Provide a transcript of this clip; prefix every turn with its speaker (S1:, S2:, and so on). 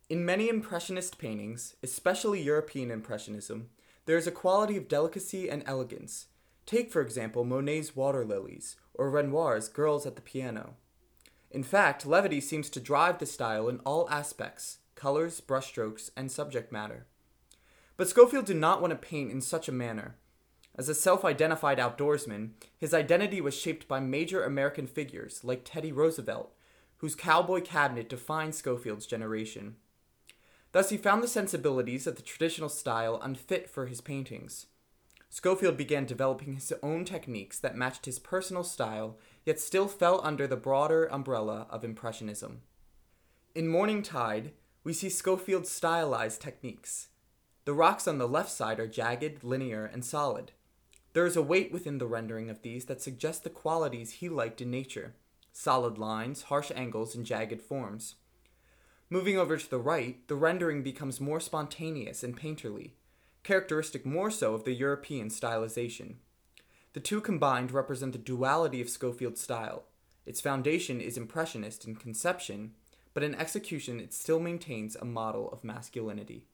S1: In many Impressionist paintings, especially European Impressionism, there is a quality of delicacy and elegance. Take, for example, Monet's Water Lilies, or Renoir's Girls at the Piano. In fact, levity seems to drive the style in all aspects colors, brushstrokes, and subject matter. But Schofield did not want to paint in such a manner. As a self identified outdoorsman, his identity was shaped by major American figures like Teddy Roosevelt, whose cowboy cabinet defined Schofield's generation. Thus, he found the sensibilities of the traditional style unfit for his paintings. Schofield began developing his own techniques that matched his personal style, yet still fell under the broader umbrella of Impressionism. In Morning Tide, we see Schofield's stylized techniques. The rocks on the left side are jagged, linear, and solid. There is a weight within the rendering of these that suggests the qualities he liked in nature: solid lines, harsh angles, and jagged forms. Moving over to the right, the rendering becomes more spontaneous and painterly, characteristic more so of the European stylization. The two combined represent the duality of Schofield's style. Its foundation is impressionist in conception, but in execution it still maintains a model of masculinity.